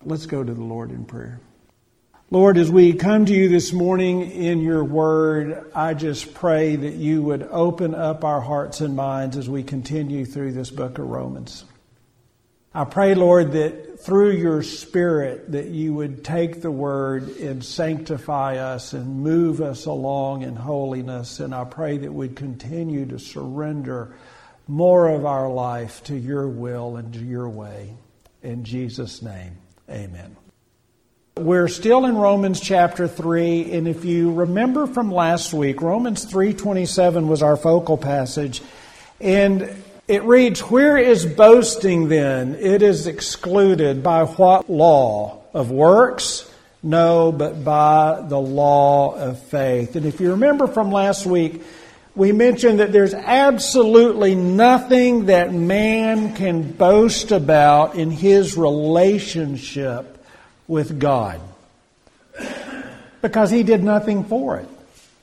Let's go to the Lord in prayer. Lord, as we come to you this morning in your word, I just pray that you would open up our hearts and minds as we continue through this book of Romans. I pray, Lord, that through your Spirit that you would take the word and sanctify us and move us along in holiness. And I pray that we'd continue to surrender more of our life to your will and to your way. In Jesus' name, amen. We're still in Romans chapter 3, and if you remember from last week, Romans 3:27 was our focal passage, and it reads, "Where is boasting then? It is excluded. By what law? Of works? No, but by the law of faith." And if you remember from last week, we mentioned that there's absolutely nothing that man can boast about in his relationship with God, because he did nothing for it.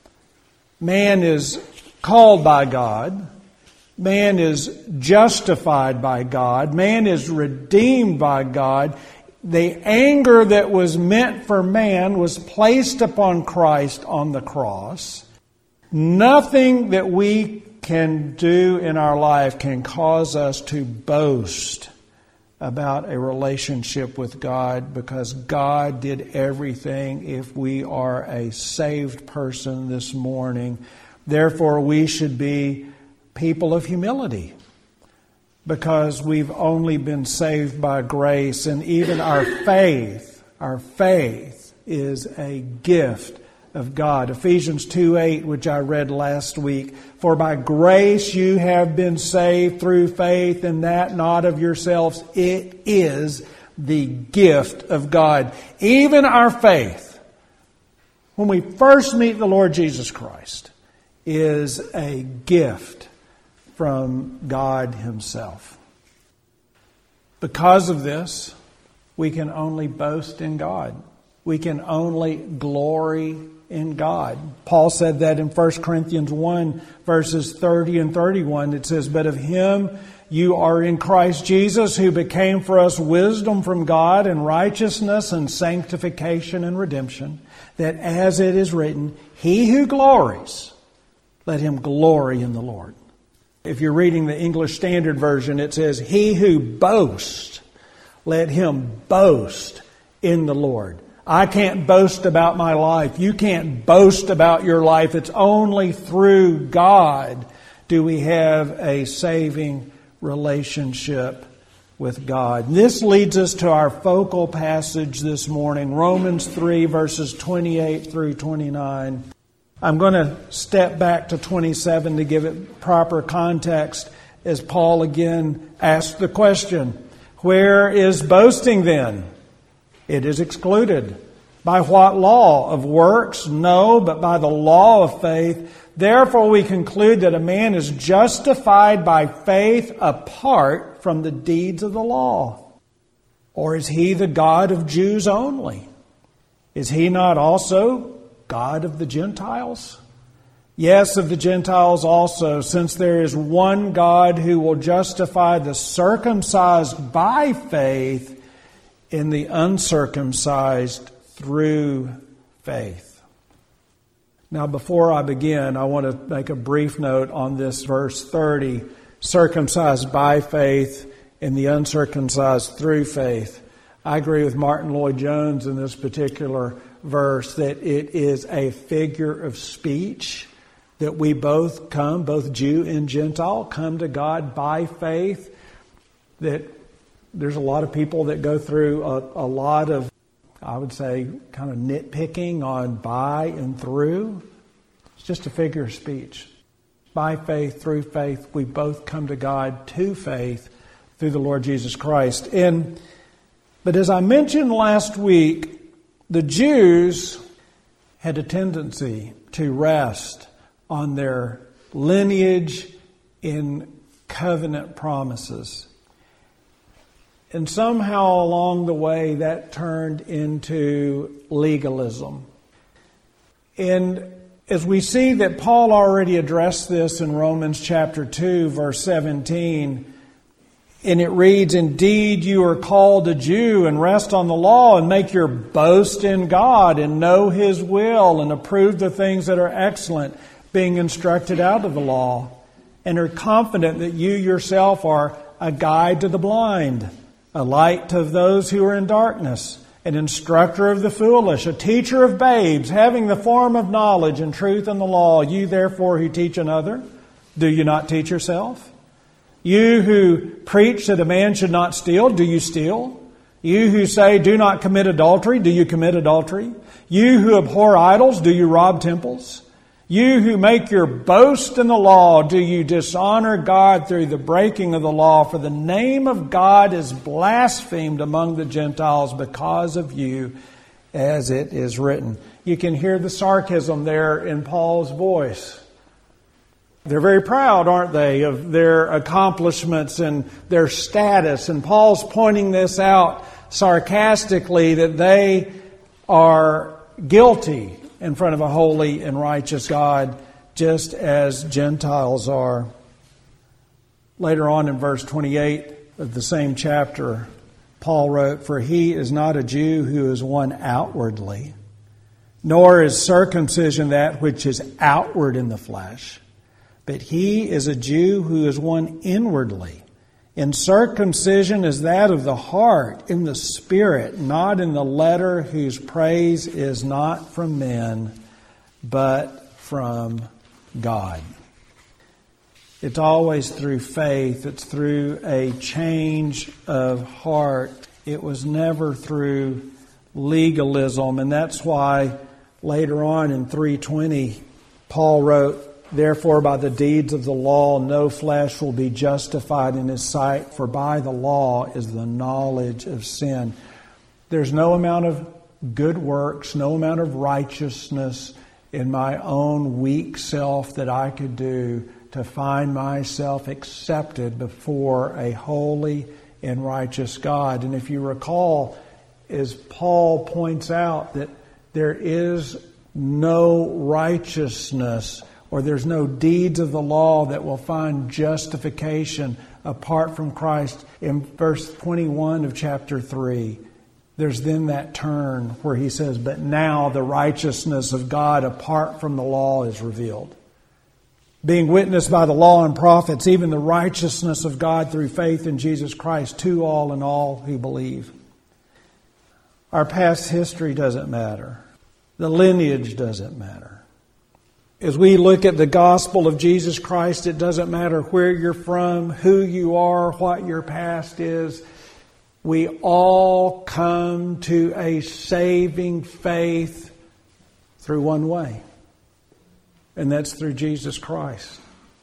Man is called by God. Man is justified by God. Man is redeemed by God. The anger that was meant for man was placed upon Christ on the cross. Nothing that we can do in our life can cause us to boast about a relationship with God, because God did everything. If we are a saved person this morning, therefore we should be people of humility, because we've only been saved by grace, and even our faith is a gift of God. Ephesians 2:8, which I read last week, "For by grace you have been saved through faith, and that not of yourselves. It is the gift of God." Even our faith, when we first meet the Lord Jesus Christ, is a gift from God Himself. Because of this, we can only boast in God. We can only glory in God. Paul said that in 1 Corinthians 1, verses 30 and 31. It says, "But of Him you are in Christ Jesus, who became for us wisdom from God and righteousness and sanctification and redemption, that as it is written, He who glories, let him glory in the Lord." If you're reading the English Standard Version, it says, "He who boasts, let him boast in the Lord." I can't boast about my life. You can't boast about your life. It's only through God do we have a saving relationship with God. And this leads us to our focal passage this morning, Romans 3, verses 28 through 29. I'm going to step back to 27 to give it proper context as Paul again asks the question, "Where is boasting then? It is excluded. By what law? Of works? No, but by the law of faith. Therefore we conclude that a man is justified by faith apart from the deeds of the law. Or is He the God of Jews only? Is He not also God of the Gentiles? Yes, of the Gentiles also, since there is one God who will justify the circumcised by faith and the uncircumcised through faith." Now, before I begin, I want to make a brief note on this verse 30, circumcised by faith and the uncircumcised through faith. I agree with Martin Lloyd-Jones in this particular verse that it is a figure of speech, that we both Jew and Gentile, come to God by faith. That there's a lot of people that go through a lot of, I would say, kind of nitpicking on by and through. It's just a figure of speech. By faith, through faith, we both come to God to faith through the Lord Jesus Christ. But as I mentioned last week, the Jews had a tendency to rest on their lineage in covenant promises. And somehow along the way that turned into legalism. And as we see that Paul already addressed this in Romans chapter 2, verse 17, And it reads, indeed, you are called a Jew and rest on the law and make your boast in God and know His will and approve the things that are excellent, being instructed out of the law, and are confident that you yourself are a guide to the blind, a light to those who are in darkness, an instructor of the foolish, a teacher of babes, having the form of knowledge and truth in the law. You therefore who teach another, do you not teach yourself? You who preach that a man should not steal, do you steal? You who say, do not commit adultery, do you commit adultery? You who abhor idols, do you rob temples? You who make your boast in the law, do you dishonor God through the breaking of the law? For the name of God is blasphemed among the Gentiles because of you, as it is written. You can hear the sarcasm there in Paul's voice. They're very proud, aren't they, of their accomplishments and their status. And Paul's pointing this out sarcastically, that they are guilty in front of a holy and righteous God, just as Gentiles are. Later on in verse 28 of the same chapter, Paul wrote, for he is not a Jew who is one outwardly, nor is circumcision that which is outward in the flesh, but he is a Jew who is one inwardly. And circumcision is that of the heart, in the spirit, not in the letter, whose praise is not from men, but from God. It's always through faith. It's through a change of heart. It was never through legalism. And that's why later on in 3:20, Paul wrote, therefore, by the deeds of the law, no flesh will be justified in his sight, for by the law is the knowledge of sin. There's no amount of good works, no amount of righteousness in my own weak self that I could do to find myself accepted before a holy and righteous God. And if you recall, as Paul points out, that there is no righteousness or there's no deeds of the law that will find justification apart from Christ. In verse 21 of chapter 3, there's then that turn where he says, but now the righteousness of God apart from the law is revealed, being witnessed by the law and prophets, even the righteousness of God through faith in Jesus Christ to all and all who believe. Our past history doesn't matter. The lineage doesn't matter. As we look at the gospel of Jesus Christ, it doesn't matter where you're from, who you are, what your past is. We all come to a saving faith through one way, and that's through Jesus Christ.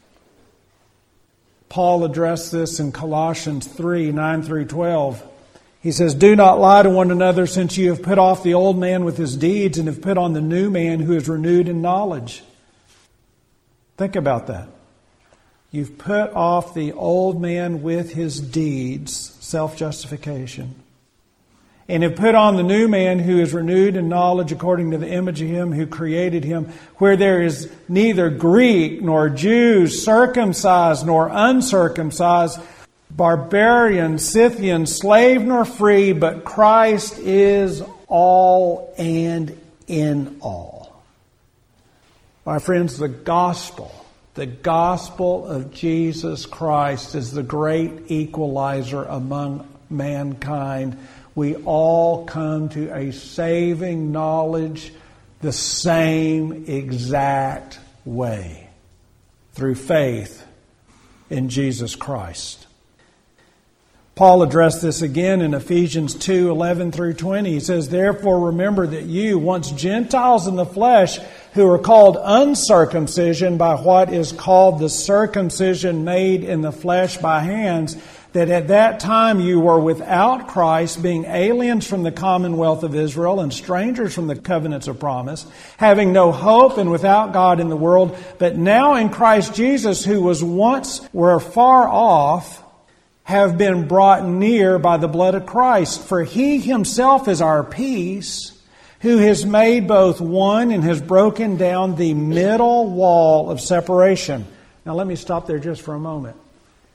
Paul addressed this in Colossians 3:9 through 12. He says, do not lie to one another, since you have put off the old man with his deeds and have put on the new man who is renewed in knowledge. Think about that. You've put off the old man with his deeds, self-justification, and have put on the new man who is renewed in knowledge according to the image of him who created him, where there is neither Greek nor Jew, circumcised nor uncircumcised, barbarian, Scythian, slave nor free, but Christ is all and in all. My friends, the gospel of Jesus Christ is the great equalizer among mankind. We all come to a saving knowledge the same exact way, through faith in Jesus Christ. Paul addressed this again in Ephesians 2:11 through 20. He says, therefore remember that you, once Gentiles in the flesh, who are called uncircumcision by what is called the circumcision made in the flesh by hands, that at that time you were without Christ, being aliens from the commonwealth of Israel and strangers from the covenants of promise, having no hope and without God in the world, but now in Christ Jesus, who was once were far off, have been brought near by the blood of Christ. For he himself is our peace, who has made both one and has broken down the middle wall of separation. Now let me stop there just for a moment.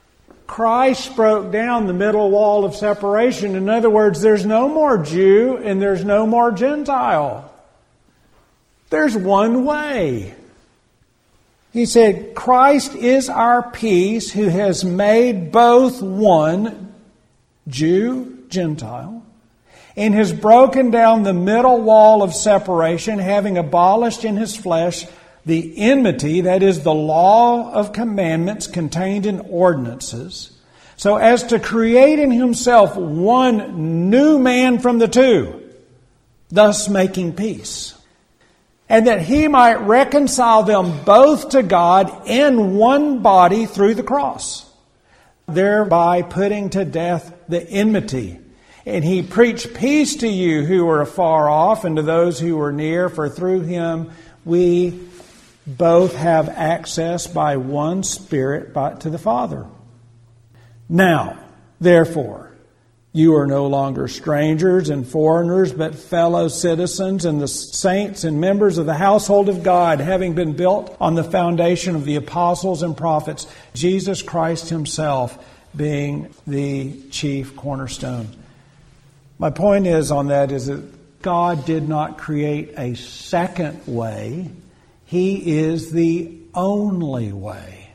Christ broke down the middle wall of separation. In other words, there's no more Jew and there's no more Gentile. There's one way. He said, Christ is our peace, who has made both one, Jew, Gentile, and has broken down the middle wall of separation, having abolished in His flesh the enmity, that is, the law of commandments contained in ordinances, so as to create in Himself one new man from the two, thus making peace. And that He might reconcile them both to God in one body through the cross, thereby putting to death the enmity. And He preached peace to you who were afar off and to those who were near, for through Him we both have access by one Spirit to the Father. Now, therefore, you are no longer strangers and foreigners, but fellow citizens and the saints and members of the household of God, having been built on the foundation of the apostles and prophets, Jesus Christ Himself being the chief cornerstone. My point is that God did not create a second way. He is the only way.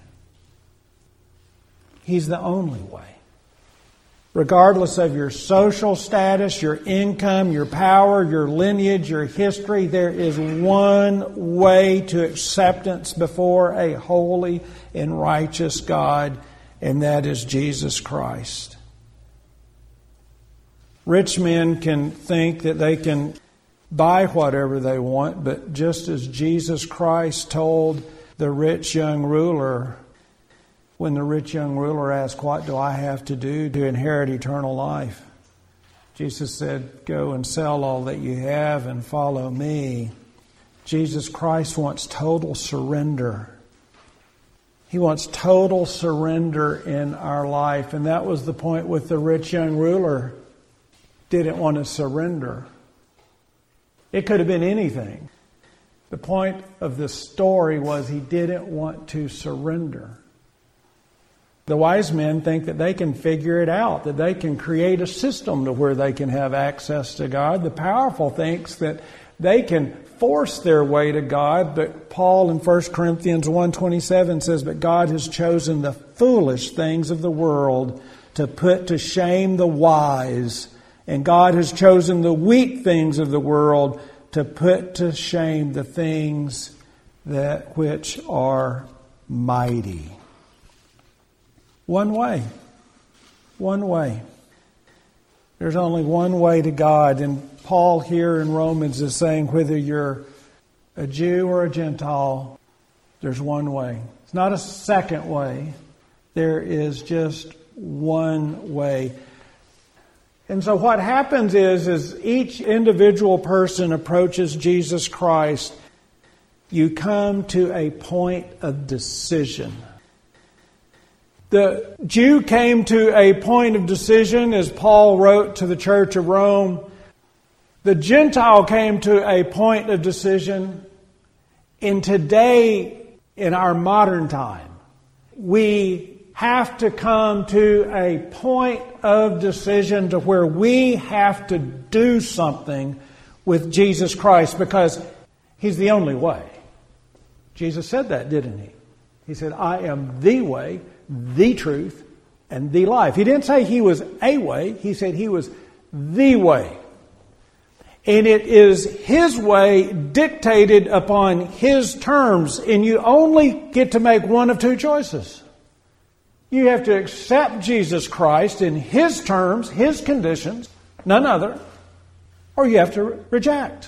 He's the only way. Regardless of your social status, your income, your power, your lineage, your history, there is one way to acceptance before a holy and righteous God, and that is Jesus Christ. Rich men can think that they can buy whatever they want, but just as Jesus Christ told the rich young ruler, when the rich young ruler asked, "What do I have to do to inherit eternal life?" Jesus said, "Go and sell all that you have and follow me." Jesus Christ wants total surrender. He wants total surrender in our life. And that was the point with the rich young ruler. Didn't want to surrender. It could have been anything. The point of the story was he didn't want to surrender. The wise men think that they can figure it out, that they can create a system to where they can have access to God. The powerful thinks that they can force their way to God, but Paul in 1 Corinthians 1:27 says, "But God has chosen the foolish things of the world to put to shame the wise, and God has chosen the weak things of the world to put to shame the things that which are mighty." One way. One way. There's only one way to God. And Paul here in Romans is saying whether you're a Jew or a Gentile, there's one way. It's not a second way. There is just one way. And so what happens is each individual person approaches Jesus Christ, you come to a point of decision. The Jew came to a point of decision, as Paul wrote to the church of Rome. The Gentile came to a point of decision. And today, in our modern time, we have to come to a point of decision to where we have to do something with Jesus Christ, because He's the only way. Jesus said that, didn't He? He said, "I am the way, the truth, and the life." He didn't say He was a way. He said He was the way. And it is His way dictated upon His terms. And you only get to make one of two choices. You have to accept Jesus Christ in His terms, His conditions, none other, or you have to reject.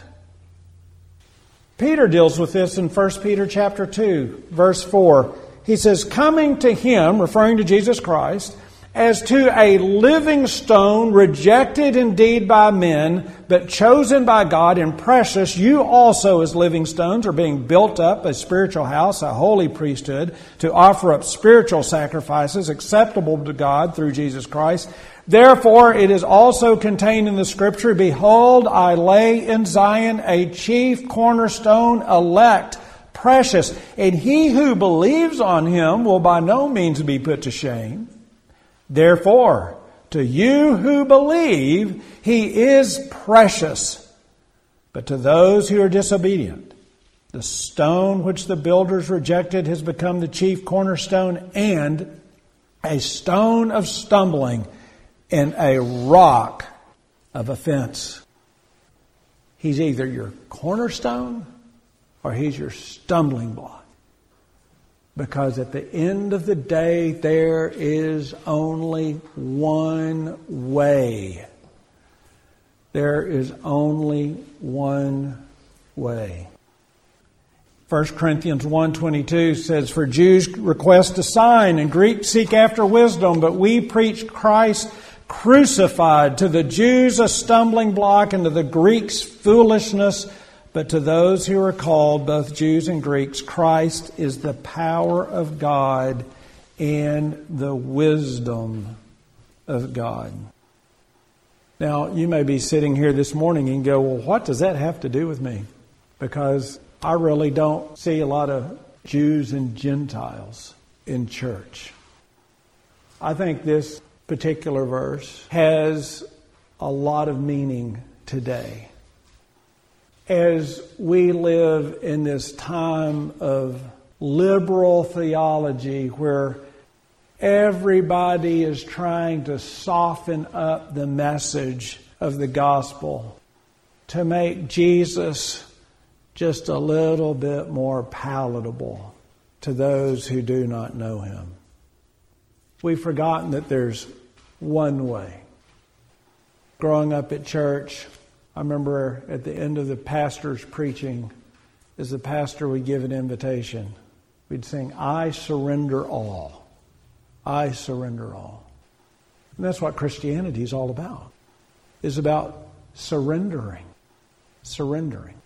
Peter deals with this in 1 Peter chapter 2, verse 4. He says, "Coming to Him," referring to Jesus Christ, "as to a living stone, rejected indeed by men, but chosen by God and precious, you also as living stones are being built up a spiritual house, a holy priesthood, to offer up spiritual sacrifices acceptable to God through Jesus Christ. Therefore it is also contained in the Scripture, Behold, I lay in Zion a chief cornerstone, elect, precious, and he who believes on Him will by no means be put to shame. Therefore, to you who believe, he is precious. But to those who are disobedient, the stone which the builders rejected has become the chief cornerstone and a stone of stumbling and a rock of offense. He's either your cornerstone or he's your stumbling block. Because at the end of the day, there is only one way. There is only one way. 1 Corinthians 1:22 says, For Jews request a sign and Greeks seek after wisdom, but we preach Christ crucified, to the Jews a stumbling block and to the Greeks foolishness, but to those who are called, both Jews and Greeks, Christ is the power of God and the wisdom of God. Now, you may be sitting here this morning and go, well, what does that have to do with me? Because I really don't see a lot of Jews and Gentiles in church. I think this particular verse has a lot of meaning today. As we live in this time of liberal theology where everybody is trying to soften up the message of the gospel to make Jesus just a little bit more palatable to those who do not know him. We've forgotten that there's one way. Growing up at church, I remember at the end of the pastor's preaching, as the pastor would give an invitation, we'd sing, I surrender all. I surrender all. And that's what Christianity is all about. It's about surrendering. Surrendering.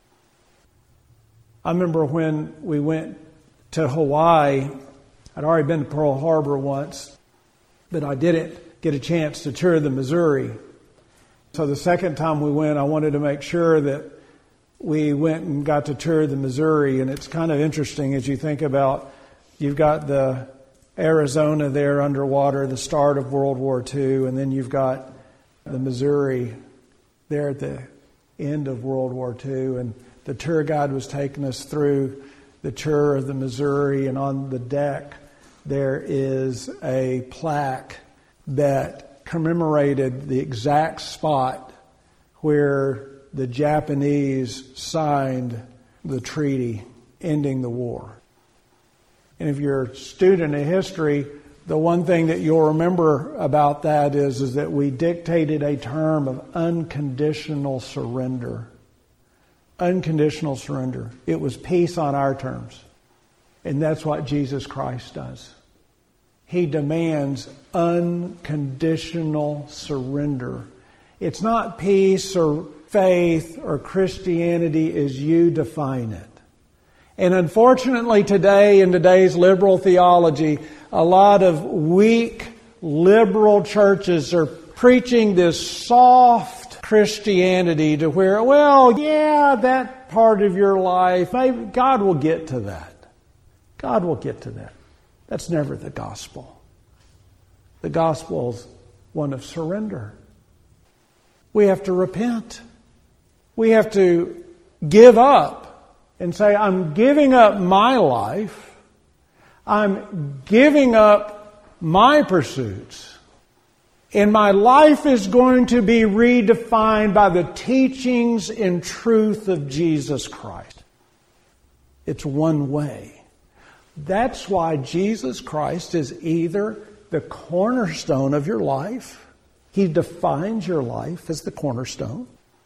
I remember when we went to Hawaii, I'd already been to Pearl Harbor once, but I didn't get a chance to tour the Missouri. So the second time we went, I wanted to make sure that we went and got to tour the Missouri. And it's kind of interesting as you think about, you've got the Arizona there underwater, the start of World War II, and then you've got the Missouri there at the end of World War II. And the tour guide was taking us through the tour of the Missouri, and on the deck there is a plaque that commemorated the exact spot where the Japanese signed the treaty ending the war. And if you're a student of history, the one thing that you'll remember about that is that we dictated a term of unconditional surrender. Unconditional surrender. It was peace on our terms. And that's what Jesus Christ does. He demands unconditional surrender. It's not peace or faith or Christianity as you define it. And unfortunately today, in today's liberal theology, a lot of weak liberal churches are preaching this soft Christianity to where, well, yeah, that part of your life, maybe God will get to that. God will get to that. That's never the gospel. The gospel is one of surrender. We have to repent. We have to give up and say, I'm giving up my life. I'm giving up my pursuits. And my life is going to be redefined by the teachings and truth of Jesus Christ. It's one way. That's why Jesus Christ is either the cornerstone of your life, He defines your life as the cornerstone,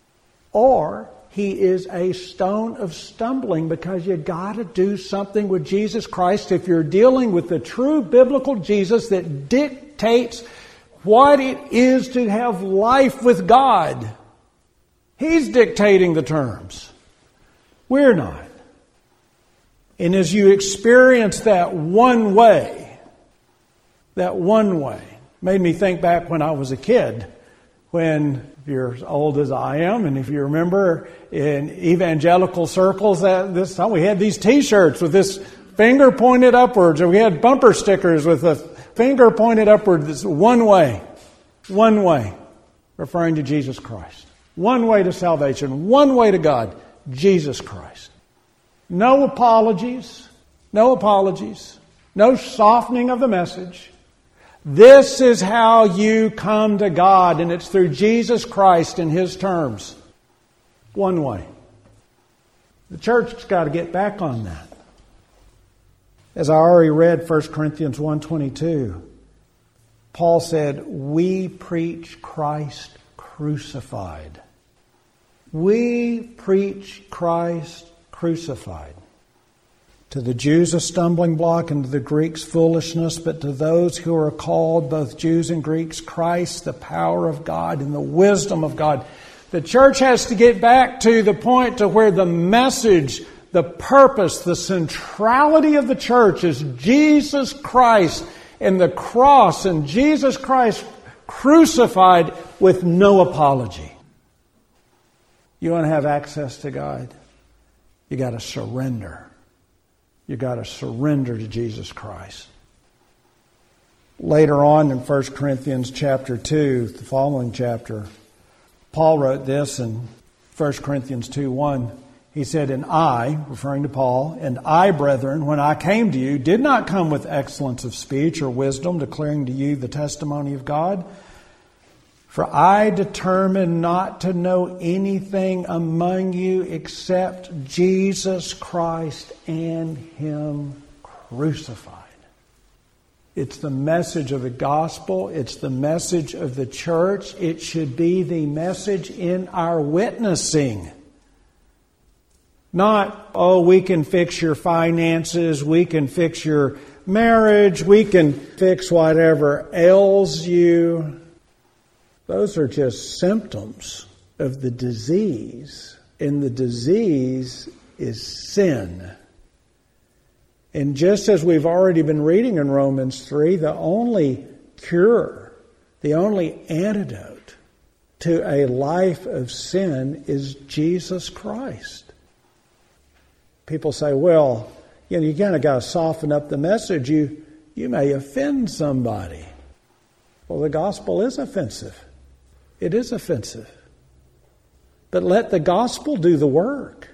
or He is a stone of stumbling because you got to do something with Jesus Christ if you're dealing with the true biblical Jesus that dictates what it is to have life with God. He's dictating the terms. We're not. And as you experience that one way, made me think back when I was a kid, when, if you're as old as I am, and if you remember in evangelical circles, this time we had these T-shirts with this finger pointed upwards, or we had bumper stickers with finger pointed upward. This one way, referring to Jesus Christ. One way to salvation, one way to God, Jesus Christ. No apologies, no softening of the message. This is how you come to God, and it's through Jesus Christ in His terms. One way. The church has got to get back on that. As I already read 1 Corinthians 1:22, Paul said, we preach Christ crucified. We preach Christ crucified. To the Jews a stumbling block, and to the Greeks foolishness, but to those who are called, both Jews and Greeks, Christ, the power of God and the wisdom of God. The church has to get back to the point to where the message, the purpose, the centrality of the church is Jesus Christ and the cross, and Jesus Christ crucified with no apology. You want to have access to God? You got to surrender. You got to surrender to Jesus Christ. Later on in 1 Corinthians chapter 2, the following chapter, Paul wrote this in 1 Corinthians 2:1. He said, and I, referring to Paul, and I, brethren, when I came to you, did not come with excellence of speech or wisdom, declaring to you the testimony of God. For I determined not to know anything among you except Jesus Christ and Him crucified. It's the message of the gospel. It's the message of the church. It should be the message in our witnessing. Not, we can fix your finances, we can fix your marriage, we can fix whatever ails you. Those are just symptoms of the disease. And the disease is sin. And just as we've already been reading in Romans 3, the only cure, the only antidote to a life of sin is Jesus Christ. People say, well, you kind of got to soften up the message. You may offend somebody. Well, the gospel is offensive. It is offensive. But let the gospel do the work.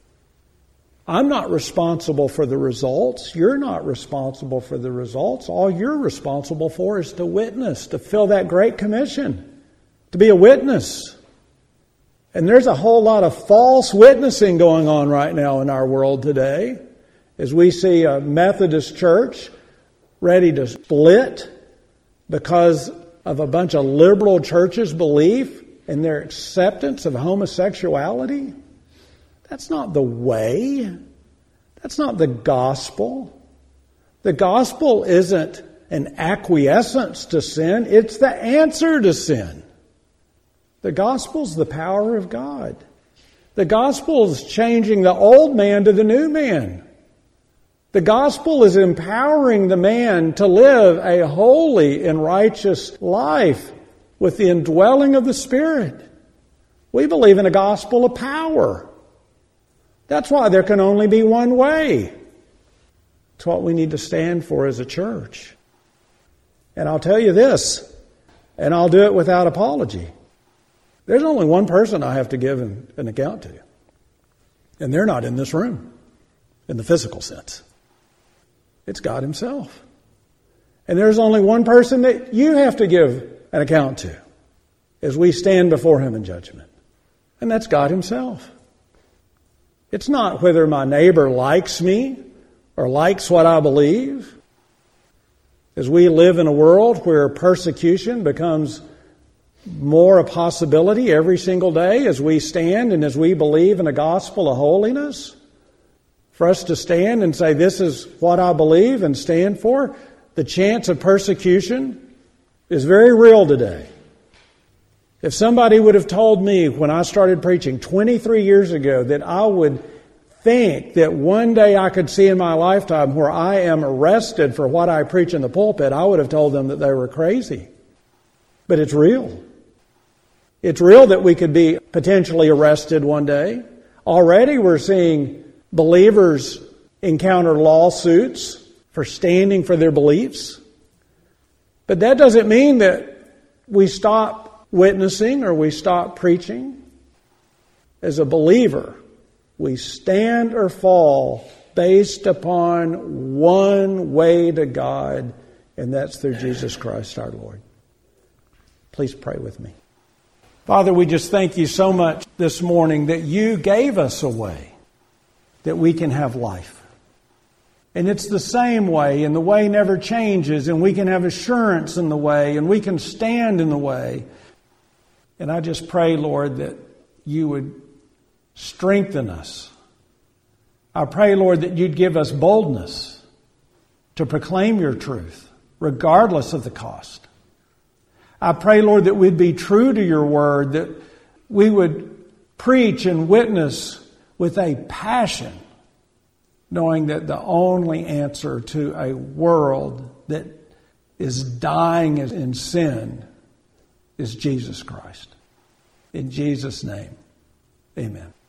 I'm not responsible for the results. You're not responsible for the results. All you're responsible for is to witness, to fill that great commission, to be a witness. And there's a whole lot of false witnessing going on right now in our world today, as we see a Methodist church ready to split because of a bunch of liberal churches' belief in their acceptance of homosexuality. That's not the way. That's not the gospel. The gospel isn't an acquiescence to sin. It's the answer to sin. The gospel's the power of God. The gospel is changing the old man to the new man. The gospel is empowering the man to live a holy and righteous life with the indwelling of the Spirit. We believe in a gospel of power. That's why there can only be one way. It's what we need to stand for as a church. And I'll tell you this, and I'll do it without apology. There's only one person I have to give an account to. And they're not in this room, in the physical sense. It's God Himself. And there's only one person that you have to give an account to as we stand before Him in judgment. And that's God Himself. It's not whether my neighbor likes me or likes what I believe. As we live in a world where persecution becomes more a possibility every single day, as we stand and as we believe in a gospel of holiness, for us to stand and say, this is what I believe and stand for, the chance of persecution is very real today. If somebody would have told me when I started preaching 23 years ago that I would think that one day I could see in my lifetime where I am arrested for what I preach in the pulpit, I would have told them that they were crazy. But it's real. It's real that we could be potentially arrested one day. Already we're seeing believers encounter lawsuits for standing for their beliefs. But that doesn't mean that we stop witnessing or we stop preaching. As a believer, we stand or fall based upon one way to God, and that's through Jesus Christ our Lord. Please pray with me. Father, we just thank you so much this morning that you gave us a way that we can have life. And it's the same way, and the way never changes, and we can have assurance in the way, and we can stand in the way. And I just pray, Lord, that you would strengthen us. I pray, Lord, that you'd give us boldness to proclaim your truth, regardless of the cost. I pray, Lord, that we'd be true to your word, that we would preach and witness with a passion, knowing that the only answer to a world that is dying in sin is Jesus Christ. In Jesus' name, amen.